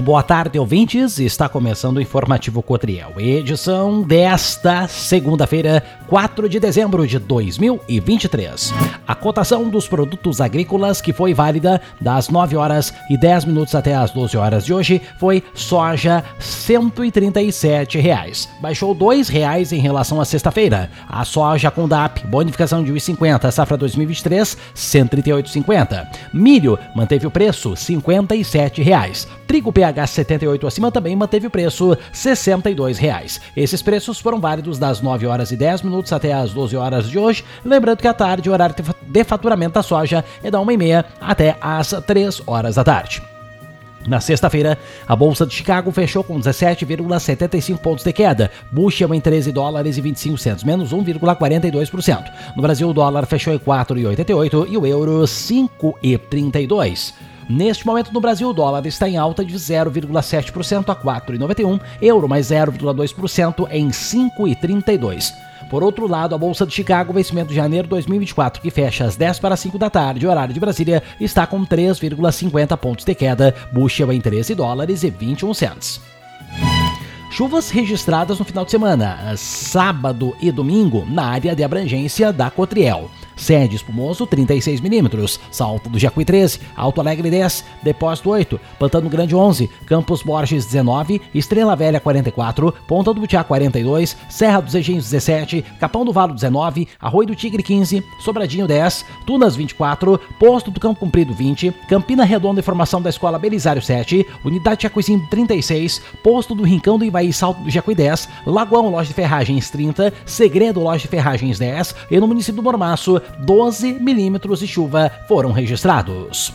boa tarde, ouvintes. Está começando o Informativo Cotriel, edição desta segunda-feira, 4 de dezembro de 2023. A cotação dos produtos agrícolas que foi válida das 9 horas e 10 minutos até as 12 horas de hoje foi soja R$ 137. Baixou R$ 2 em relação à sexta-feira. A soja com DAP, bonificação de R$ 1,50, safra 2023, R$ 138,50. Milho manteve o preço R$ 57. Trigo PH 78 acima também manteve o preço R$ 62. Esses preços foram válidos das 9 horas e 10 minutos até as 12 horas de hoje. Lembrando que à tarde o horário de faturamento da soja é da 1h30 até as 3 horas da tarde. Na sexta-feira, a Bolsa de Chicago fechou com 17,75 pontos de queda. Bushel em $13,25, menos 1,42%. No Brasil, o dólar fechou em 4,88 e o euro 5,32. Neste momento no Brasil, o dólar está em alta de 0,7% a 4,91, euro mais 0,2% em 5,32. Por outro lado, a Bolsa de Chicago, vencimento de janeiro de 2024, que fecha às 10 para 5 da tarde, horário de Brasília, está com 3,50 pontos de queda, Bushel em $13,21. Chuvas registradas no final de semana, sábado e domingo, na área de abrangência da Cotriel. Sede Espumoso, 36 milímetros, Salto do Jacuí 13, Alto Alegre 10, Depósito 8, Pantano Grande 11, Campos Borges 19, Estrela Velha 44, Ponta do Butiá 42, Serra dos Engenhos 17, Capão do Valo 19, Arroio do Tigre 15, Sobradinho 10, Tunas 24, Posto do Campo Comprido 20, Campina Redonda e Formação da Escola Belisário 7, Unidade Jacuizinho 36, Posto do Rincão do Ivaí Salto do Jacuí 10, Lagoão Loja de Ferragens 30, Segredo Loja de Ferragens 10 e no município do Mormaço 12 milímetros de chuva foram registrados.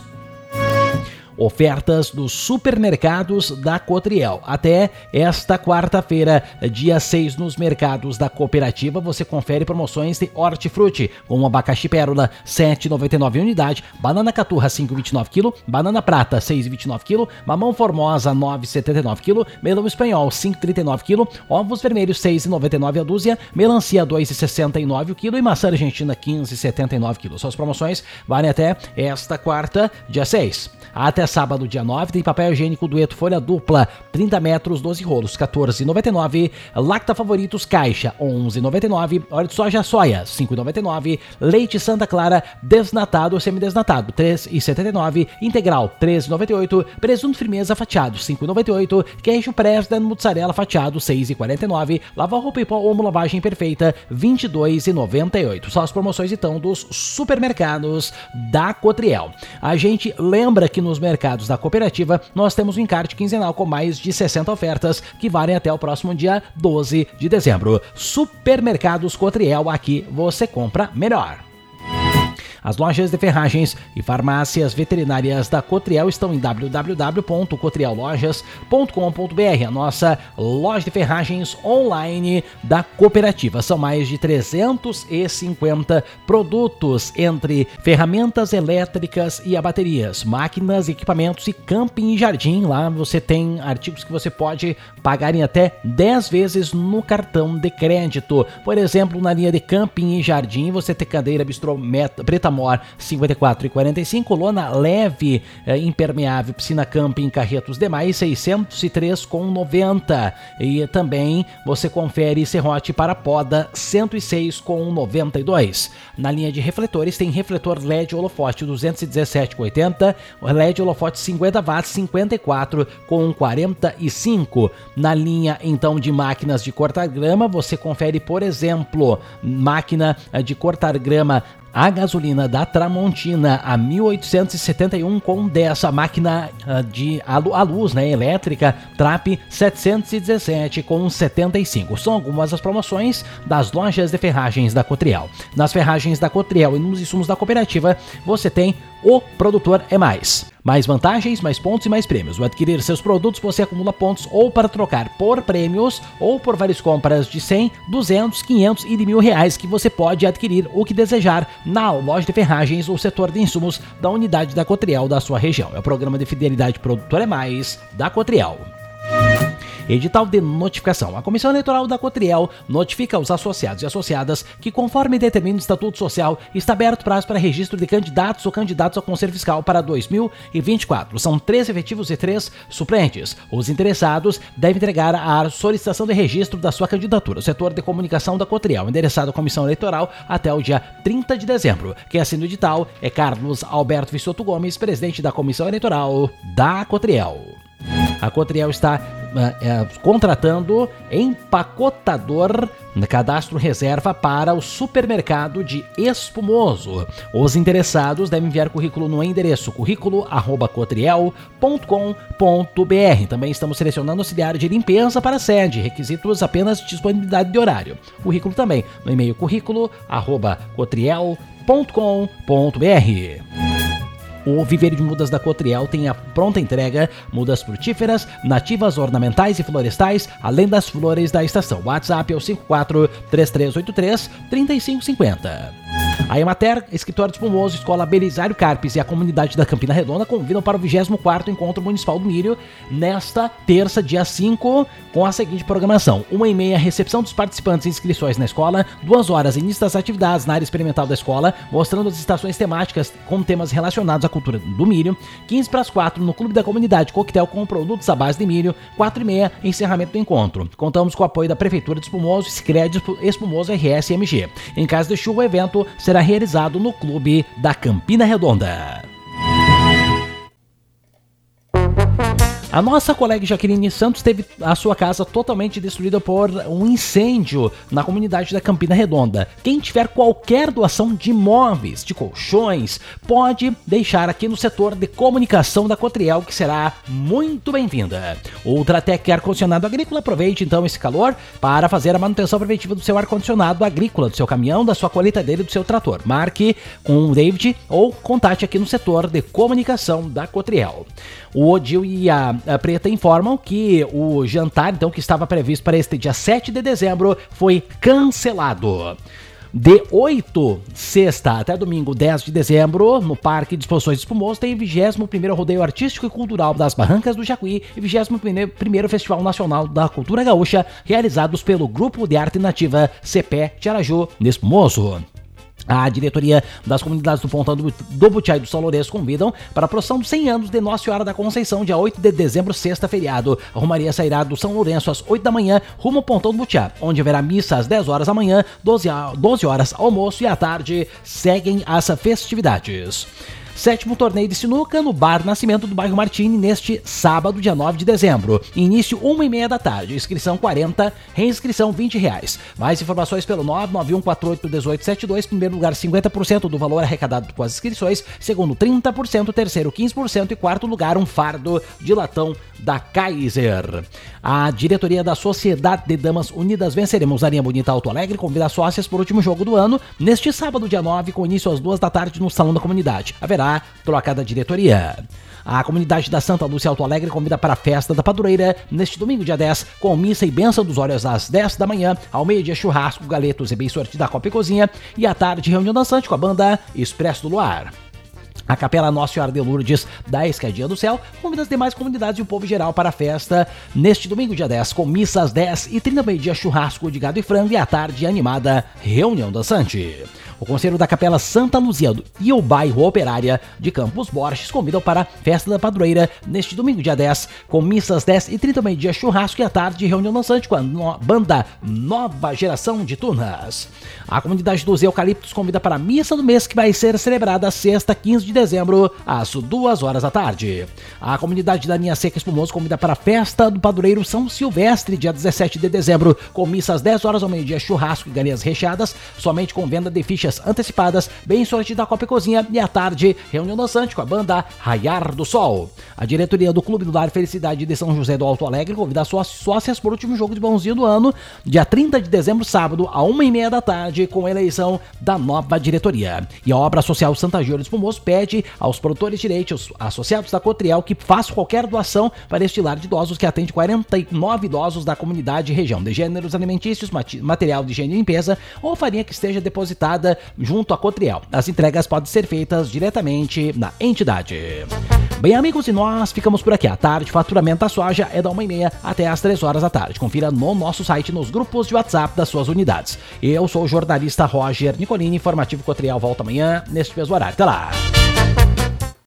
Ofertas dos supermercados da Cotriel. Até esta quarta-feira, dia 6, nos mercados da cooperativa, você confere promoções de hortifruti, com abacaxi pérola, R$ 7,99 unidade, banana caturra, 5,29 kg, banana prata, 6,29 kg, mamão formosa, 9,79 kg, melão espanhol, 5,39 kg, ovos vermelhos, 6,99 a dúzia, melancia, 2,69 o quilo e maçã argentina, 15,79 kg. Suas promoções valem até esta quarta, dia 6. Até sábado, dia 9, tem papel higiênico Dueto folha dupla, 30 metros, 12 rolos, R$ 14,99. Lacta Favoritos Caixa, R$ 11,99. Óleo de soja soia, R$ 5,99. Leite Santa Clara desnatado ou semidesnatado, R$ 3,79. Integral, R$ 13,98. Presunto Firmeza fatiado, R$ 5,98. Queijo Presden Mozzarella fatiado, R$ 6,49. Lavar roupa em pó ou lavagem perfeita, R$ 22,98. São as promoções então dos supermercados da Cotriel. A gente lembra que nos mercados da cooperativa nós temos um encarte quinzenal com mais de 60 ofertas que valem até o próximo dia 12 de dezembro. Supermercados Cotriel, aqui você compra melhor. As lojas de ferragens e farmácias veterinárias da Cotriel estão em www.cotriellojas.com.br, a nossa loja de ferragens online da cooperativa. São mais de 350 produtos, entre ferramentas elétricas e a baterias, máquinas, equipamentos e camping e jardim. Lá você tem artigos que você pode pagar em até 10 vezes no cartão de crédito. Por exemplo, na linha de camping e jardim, você tem cadeira bistrô preta Mor 54,45, lona leve impermeável piscina camping carretos demais 603,90 e também você confere serrote para poda 106,92. Na linha de refletores tem refletor LED holofote 217,80, LED holofote 50 watts 54,45. Na linha então de máquinas de cortar grama você confere, por exemplo, máquina de cortar grama a gasolina da Tramontina a 1.871,10, a máquina a luz, né, elétrica Trap 717,75. São algumas das promoções das lojas de ferragens da Cotriel. Nas ferragens da Cotriel e nos insumos da cooperativa você tem o Produtor é Mais. Mais vantagens, mais pontos e mais prêmios. Ao adquirir seus produtos, você acumula pontos ou para trocar por prêmios ou por várias compras de 100, 200, 500 e de R$1.000 que você pode adquirir o que desejar na loja de ferragens ou setor de insumos da unidade da Cotriel da sua região. É o programa de fidelidade Produtor é Mais da Cotriel. Edital de notificação. A Comissão Eleitoral da Cotriel notifica aos associados e associadas que, conforme determina o Estatuto Social, está aberto prazo para registro de candidatos ou candidatos ao Conselho Fiscal para 2024. São 3 efetivos e 3 suplentes. Os interessados devem entregar a solicitação de registro da sua candidatura. O setor de comunicação da Cotriel, endereçado à Comissão Eleitoral até o dia 30 de dezembro. Quem assina o edital é Carlos Alberto Vissoto Gomes, presidente da Comissão Eleitoral da Cotriel. A Cotriel está contratando empacotador no cadastro reserva para o supermercado de Espumoso. Os interessados devem enviar currículo no endereço currículo@cotriel.com.br. Também estamos selecionando auxiliar de limpeza para a sede, requisitos apenas disponibilidade de horário. Currículo também no e-mail currículo@cotriel.com.br. O viveiro de mudas da Cotriel tem a pronta entrega, mudas frutíferas, nativas, ornamentais e florestais, além das flores da estação. WhatsApp é o 54-3383-3550. A Emater, Escritório de Espumoso, Escola Belisário Carpes e a comunidade da Campina Redonda convidam para o 24º Encontro Municipal do Milho nesta terça, dia 5, com a seguinte programação: 1h30, recepção dos participantes e inscrições na escola, 2 horas, início das atividades na área experimental da escola, mostrando as estações temáticas com temas relacionados à cultura do milho, 15:45 no Clube da Comunidade, coquetel com produtos à base de milho, 4h30, encerramento do encontro. Contamos com o apoio da Prefeitura de Espumoso, Sicredi Espumoso RSMG. Em caso de chuva, o evento será realizado no Clube da Campina Redonda. A nossa colega Jaqueline Santos teve a sua casa totalmente destruída por um incêndio na comunidade da Campina Redonda. Quem tiver qualquer doação de móveis, de colchões, pode deixar aqui no setor de comunicação da Cotriel, que será muito bem-vinda. Ultratec Ar-Condicionado Agrícola, aproveite então esse calor para fazer a manutenção preventiva do seu ar-condicionado agrícola, do seu caminhão, da sua colheitadeira e do seu trator. Marque com o David ou contate aqui no setor de comunicação da Cotriel. O Odil e a Preta informam que o jantar, então, que estava previsto para este dia 7 de dezembro, foi cancelado. De 8, sexta até domingo, 10 de dezembro, no Parque de Exposições Espumoso, tem o 21º Rodeio Artístico e Cultural das Barrancas do Jacuí e 21º Festival Nacional da Cultura Gaúcha, realizados pelo Grupo de Arte Nativa Cepé de Araju, de Espumoso. A diretoria das comunidades do Pontão do Butiá e do São Lourenço convidam para a procissão dos 100 anos de Nossa Senhora da Conceição, dia 8 de dezembro, sexta, feriado. A romaria sairá do São Lourenço às 8 da manhã, rumo ao Pontão do Butiá, onde haverá missa às 10 horas da manhã, 12 horas almoço e à tarde seguem as festividades. 7º torneio de sinuca no Bar Nascimento do bairro Martini neste sábado, dia 9 de dezembro. Início 1h30 da tarde. Inscrição R$40, reinscrição R$20. Mais informações pelo 991481872. Primeiro lugar 50% do valor arrecadado com as inscrições. Segundo 30%, terceiro 15% e quarto lugar um fardo de latão da Kaiser. A diretoria da Sociedade de Damas Unidas Venceremos Arinha Bonita Alto Alegre convida as sócias para o último jogo do ano neste sábado, dia 9, com início às 2 da tarde no Salão da Comunidade. Haverá troca da diretoria. A comunidade da Santa Lúcia Alto Alegre convida para a festa da Padroeira neste domingo, dia 10, com missa e bênção dos óleos às 10 da manhã, ao meio-dia churrasco, galetos e bem sorte da Copa e Cozinha, e à tarde reunião dançante com a banda Expresso do Luar. A Capela Nossa Senhora de Lourdes da Escadinha do Céu convida as demais comunidades e o povo geral para a festa neste domingo, dia 10, com missa às 10h30, meio-dia churrasco de gado e frango e à tarde animada reunião dançante. O Conselho da Capela Santa Luzia e o bairro Operária de Campos Borges convidam para a Festa da Padroeira neste domingo, dia 10, com missa às 10h30, meio-dia churrasco e à tarde reunião dançante com a banda Nova Geração de Tunas. A comunidade dos Eucaliptos convida para a missa do mês, que vai ser celebrada sexta, 15 de dezembro, às 2 horas da tarde. A comunidade da Linha Seca Espumoso convida para a Festa do Padroeiro São Silvestre, dia 17 de dezembro, com missa às 10 horas ao meio-dia, churrasco e galinhas recheadas, somente com venda de fichas antecipadas, bem sorte da Copa e Cozinha, e à tarde, reunião dançante com a banda Raiar do Sol. A diretoria do Clube do Lar Felicidade de São José do Alto Alegre convida as suas sócias para o último jogo de bonzinho do ano, dia 30 de dezembro, sábado, à 1h30 da tarde, com a eleição da nova diretoria. E a Obra Social Santa Geo de Espumoso pede aos produtores de leite, aos associados da Cotriel, que façam qualquer doação para este lar de idosos, que atende 49 idosos da comunidade e região, de gêneros alimentícios, material de higiene e limpeza ou farinha que esteja depositada junto à Cotriel. As entregas podem ser feitas diretamente na entidade. Bem, amigos, e nós ficamos por aqui. À tarde, faturamento da soja é da 1h30 até às 3 horas da tarde. Confira no nosso site, nos grupos de WhatsApp das suas unidades. Eu sou o jornalista Roger Nicolini, Informativo Equatorial volta amanhã, neste mesmo horário. Até lá!